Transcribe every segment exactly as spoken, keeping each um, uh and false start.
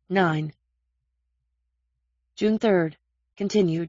nine. June third. Continued.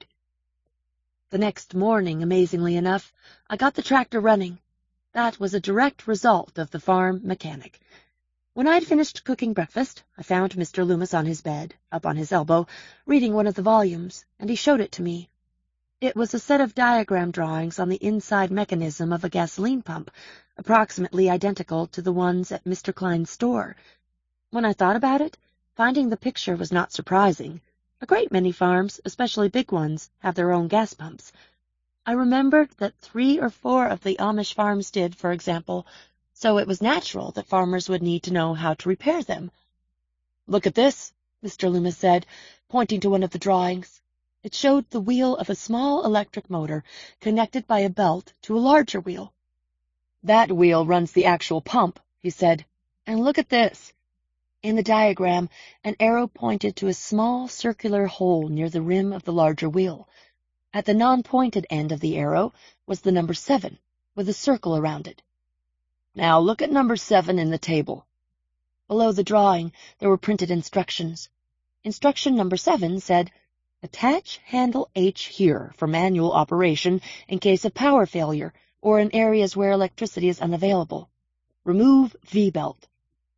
The next morning, amazingly enough, I got the tractor running. That was a direct result of the farm mechanic. When I had finished cooking breakfast, I found Mister Loomis on his bed, up on his elbow, reading one of the volumes, and he showed it to me. It was a set of diagram drawings on the inside mechanism of a gasoline pump, approximately identical to the ones at Mister Klein's store. When I thought about it, finding the picture was not surprising. A great many farms, especially big ones, have their own gas pumps. I remembered that three or four of the Amish farms did, for example, so it was natural that farmers would need to know how to repair them. "Look at this," Mister Loomis said, pointing to one of the drawings. It showed the wheel of a small electric motor connected by a belt to a larger wheel. "That wheel runs the actual pump," he said. "And look at this." In the diagram, an arrow pointed to a small circular hole near the rim of the larger wheel. At the non-pointed end of the arrow was the number seven, with a circle around it. "Now look at number seven in the table." Below the drawing, there were printed instructions. Instruction number seven said, "Attach handle H here for manual operation in case of power failure or in areas where electricity is unavailable. Remove V-belt."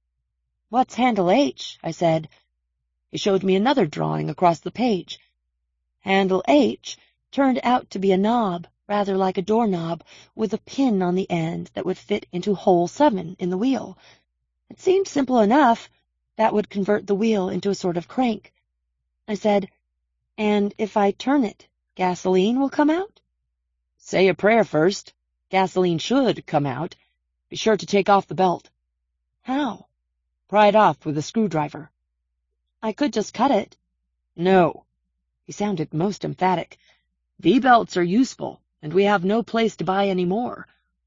"What's handle H?" I said. He showed me another drawing across the page. Handle H turned out to be a knob, rather like a doorknob, with a pin on the end that would fit into hole seven in the wheel. It seemed simple enough. That would convert the wheel into a sort of crank. I said, "And if I turn it, gasoline will come out?" "Say a prayer first. Gasoline should come out. Be sure to take off the belt." "How?" "Pry it off with a screwdriver." "I could just cut it." "No." He sounded most emphatic. "V-belts are useful, and we have no place to buy any more."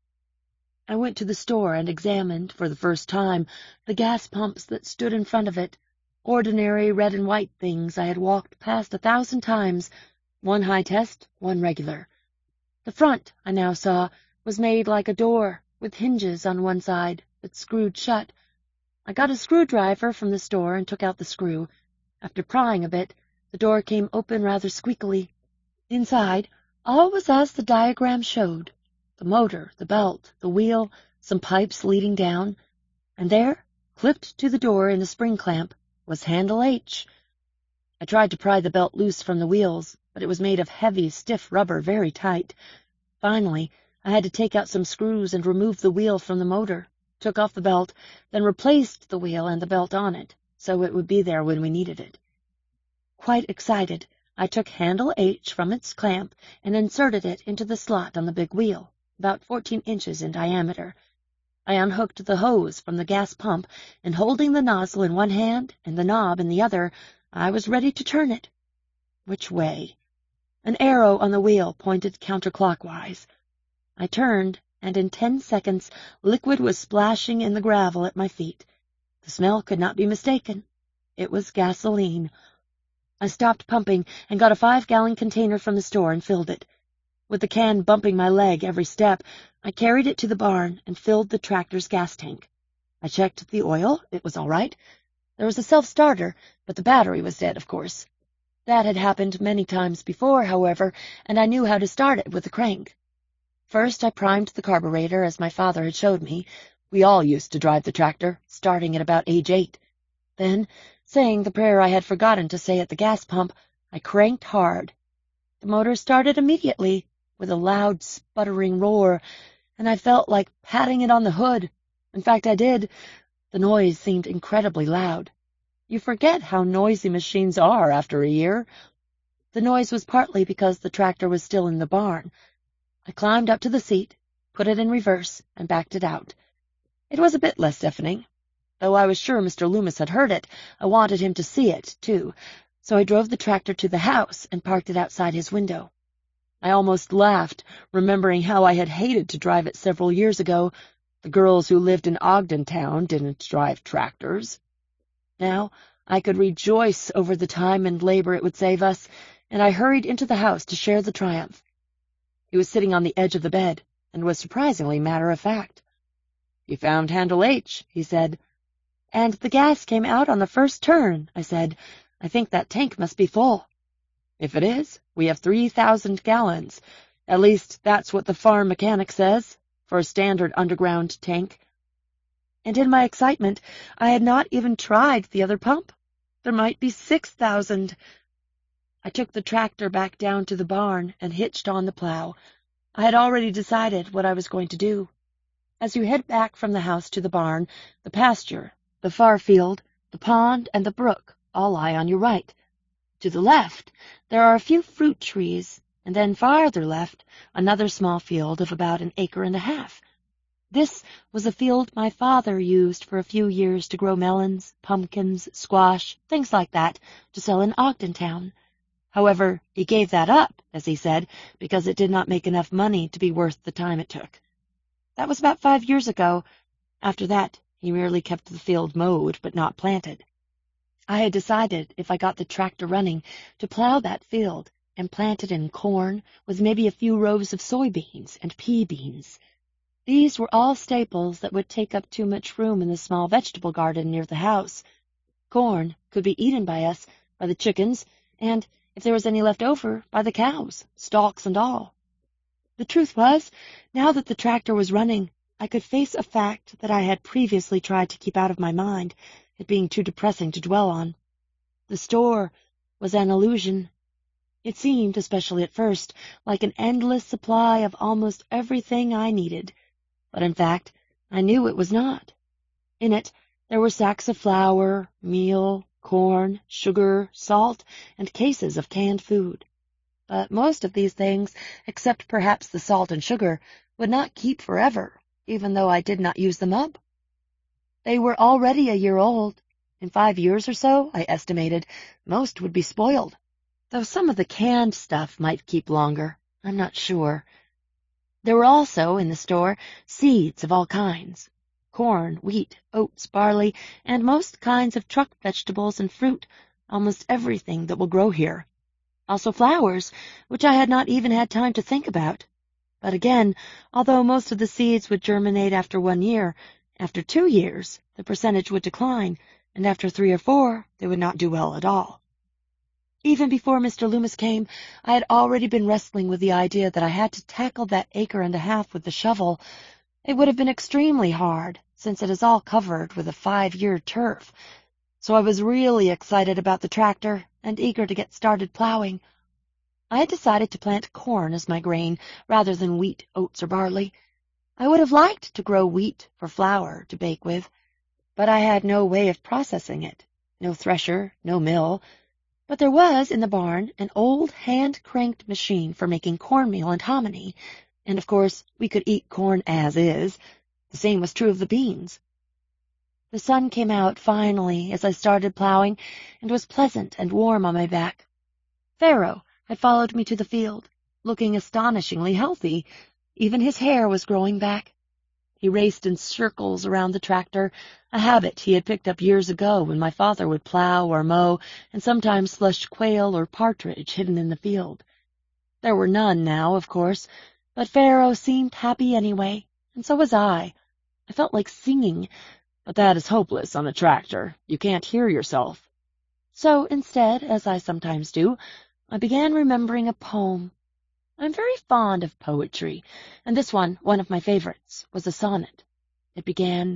I went to the store and examined, for the first time, the gas pumps that stood in front of it, ordinary red and white things I had walked past a thousand times, one high-test, one regular. The front, I now saw, was made like a door, with hinges on one side that screwed shut. I got a screwdriver from the store and took out the screw. After prying a bit, the door came open rather squeakily. Inside, all was as the diagram showed. The motor, the belt, the wheel, some pipes leading down, and there, clipped to the door in a spring clamp, was handle H. I tried to pry the belt loose from the wheels, but it was made of heavy, stiff rubber, very tight. Finally, I had to take out some screws and remove the wheel from the motor, took off the belt, then replaced the wheel and the belt on it, so it would be there when we needed it. Quite excited, I took handle H from its clamp and inserted it into the slot on the big wheel, about fourteen inches in diameter. I unhooked the hose from the gas pump, and holding the nozzle in one hand and the knob in the other, I was ready to turn it. Which way? An arrow on the wheel pointed counterclockwise. I turned, and in ten seconds liquid was splashing in the gravel at my feet. The smell could not be mistaken. It was gasoline. I stopped pumping and got a five-gallon container from the store and filled it. With the can bumping my leg every step, I carried it to the barn and filled the tractor's gas tank. I checked the oil. It was all right. There was a self-starter, but the battery was dead, of course. That had happened many times before, however, and I knew how to start it with the crank. First, I primed the carburetor, as my father had showed me. We all used to drive the tractor, starting at about age eight. Then, saying the prayer I had forgotten to say at the gas pump, I cranked hard. The motor started immediately, with a loud, sputtering roar, and I felt like patting it on the hood. In fact, I did. The noise seemed incredibly loud. You forget how noisy machines are after a year. The noise was partly because the tractor was still in the barn. I climbed up to the seat, put it in reverse, and backed it out. It was a bit less deafening. Though I was sure Mister Loomis had heard it, I wanted him to see it, too, so I drove the tractor to the house and parked it outside his window. I almost laughed, remembering how I had hated to drive it several years ago. The girls who lived in Ogden Town didn't drive tractors. Now I could rejoice over the time and labor it would save us, and I hurried into the house to share the triumph. He was sitting on the edge of the bed, and was surprisingly matter-of-fact. "You found handle H," he said. "And the gas came out on the first turn," I said. "I think that tank must be full." "If it is, we have three thousand gallons. At least, that's what the farm mechanic says, for a standard underground tank." And in my excitement, I had not even tried the other pump. There might be six thousand. I took the tractor back down to the barn and hitched on the plow. I had already decided what I was going to do. As you head back from the house to the barn, the pasture, the far field, the pond, and the brook all lie on your right. To the left, there are a few fruit trees, and then farther left, another small field of about an acre and a half. This was a field my father used for a few years to grow melons, pumpkins, squash, things like that, to sell in Ogdentown. However, he gave that up, as he said, because it did not make enough money to be worth the time it took. That was about five years ago. After that, he merely kept the field mowed but not planted. I had decided, if I got the tractor running, to plow that field and plant it in corn with maybe a few rows of soybeans and pea beans. These were all staples that would take up too much room in the small vegetable garden near the house. Corn could be eaten by us, by the chickens, and, if there was any left over, by the cows, stalks and all. The truth was, now that the tractor was running, I could face a fact that I had previously tried to keep out of my mind, it being too depressing to dwell on. The store was an illusion. It seemed, especially at first, like an endless supply of almost everything I needed. But in fact, I knew it was not. In it, there were sacks of flour, meal, corn, sugar, salt, and cases of canned food. But most of these things, except perhaps the salt and sugar, would not keep forever, even though I did not use them up. They were already a year old. In five years or so, I estimated, most would be spoiled, though some of the canned stuff might keep longer. I'm not sure. There were also, in the store, seeds of all kinds. Corn, wheat, oats, barley, and most kinds of truck vegetables and fruit, almost everything that will grow here. Also flowers, which I had not even had time to think about. But again, although most of the seeds would germinate after one year, after two years the percentage would decline, and after three or four they would not do well at all. Even before Mister Loomis came, I had already been wrestling with the idea that I had to tackle that acre and a half with the shovel. It would have been extremely hard, since it is all covered with a five-year turf. So I was really excited about the tractor and eager to get started plowing. I had decided to plant corn as my grain rather than wheat, oats, or barley. I would have liked to grow wheat for flour to bake with, but I had no way of processing it, no thresher, no mill. But there was in the barn an old hand-cranked machine for making cornmeal and hominy, and of course we could eat corn as is. The same was true of the beans. The sun came out finally as I started plowing, and was pleasant and warm on my back. Pharaoh had followed me to the field, looking astonishingly healthy. Even his hair was growing back. He raced in circles around the tractor, a habit he had picked up years ago when my father would plow or mow and sometimes slush quail or partridge hidden in the field. There were none now, of course, but Pharaoh seemed happy anyway, and so was I. I felt like singing, but that is hopeless on a tractor. You can't hear yourself. So instead, as I sometimes do, I began remembering a poem. I'm very fond of poetry, and this one, one of my favorites, was a sonnet. It began,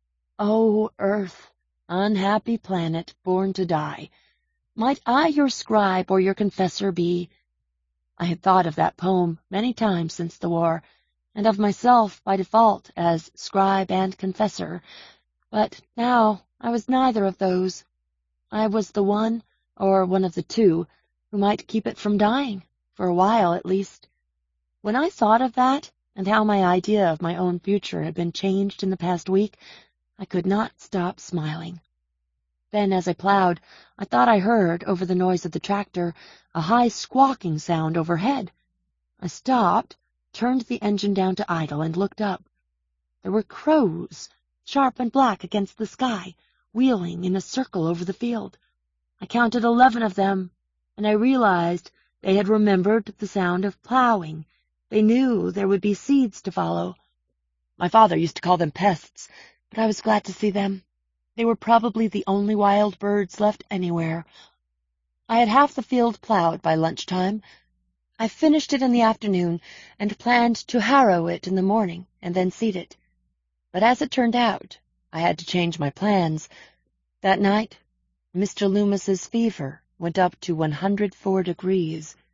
"O earth, unhappy planet, born to die, might I your scribe or your confessor be?" I had thought of that poem many times since the war, and of myself by default as scribe and confessor, but now I was neither of those. I was the one, or one of the two, who might keep it from dying. For a while, at least. When I thought of that, and how my idea of my own future had been changed in the past week, I could not stop smiling. Then, as I plowed, I thought I heard, over the noise of the tractor, a high squawking sound overhead. I stopped, turned the engine down to idle, and looked up. There were crows, sharp and black against the sky, wheeling in a circle over the field. I counted eleven of them, and I realized they had remembered the sound of plowing. They knew there would be seeds to follow. My father used to call them pests, but I was glad to see them. They were probably the only wild birds left anywhere. I had half the field plowed by lunchtime. I finished it in the afternoon and planned to harrow it in the morning and then seed it. But as it turned out, I had to change my plans. That night, Mister Loomis's fever went up to one hundred four degrees.